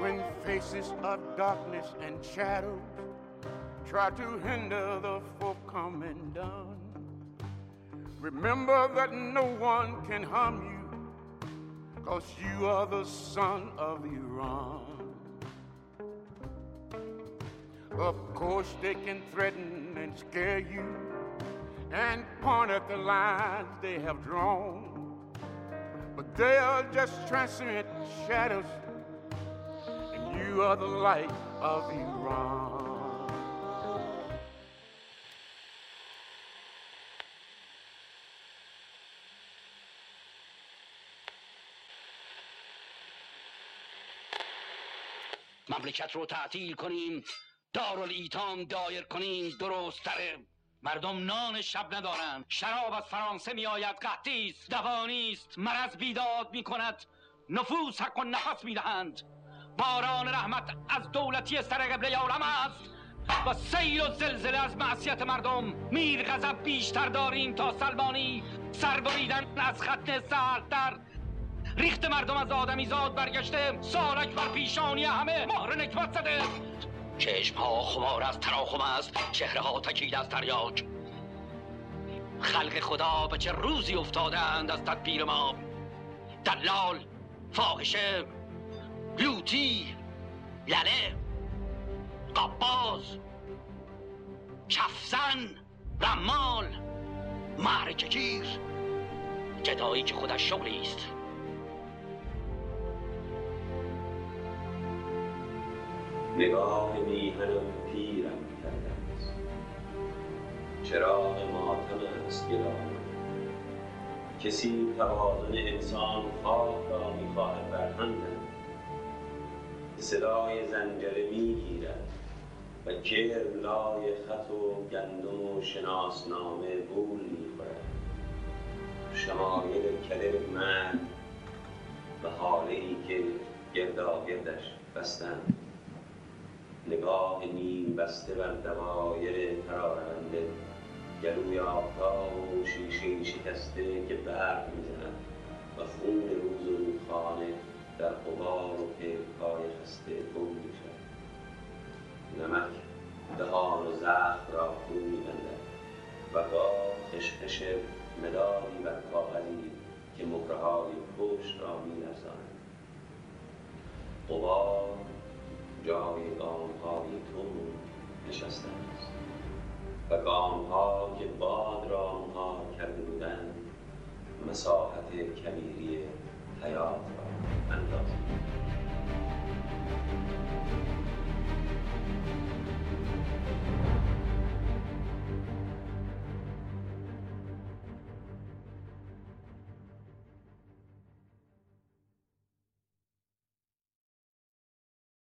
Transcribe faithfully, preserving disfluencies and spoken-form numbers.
when faces of darkness and shadows try to hinder the forthcoming dawn. Remember that no one can harm you, 'cause you are the son of Iran. Of course they can threaten and scare you and point at the lines they have drawn, but they are just transient shadows, and you are the light of Iran. مملکت رو تعطیل کنیم، دارالایتام دایر کنیم، درست تره. مردم نان شب ندارند، شراب از فرانسه می آید، قحطی است، دوانی است، مرض بیداد می کند، نفوس حق و نفس می دهند. باران رحمت از دولتی سر قبله عالم است و سیل و زلزله از معصیت مردم. میر غضب بیشتر داریم تا سلمانی، سر بریدن از ختن سردتر. ریخت مردم از آدمی زاد برگشته، سالک بر پیشانی همه مهر نکبت زده. چشم ها خمار از تراخم است، چهره ها تکیده از تریاک. خلق خدا به چه روزی افتادند از تدبیر ما. دلال، فاحشه، لوتی، لله، قباز، کفزن، رمال، معرکه گیر، جدایی که خودش شغلی است. نگاه میهنم پیرم کرده است، چراغ ماتم است گران. کسی توازن انسان خاک را میخواهد برهندن، صدای زنجره میگیرد و کرم لای خط و گندم و شناسنامه بول میخورد. شمایل کدر مرد و حاله ای که گرداگردش بستند. نگاه نیم بسته بر دوایر ترارنده، گلوی آفتاب و شیشه شکسته که برق میزند و خون روز و رودخانه در غبار و پیکای خسته گم میشود. نمک دهان و زخم را فرو میبندد و گاه خشخش مدادی بر کاغذی که مهره‌های پشت را می‌لرزاند. غبار جای گام‌های تو نشسته است و گام‌ها که باد را مهار کرده بودند مساحت کبیری حیات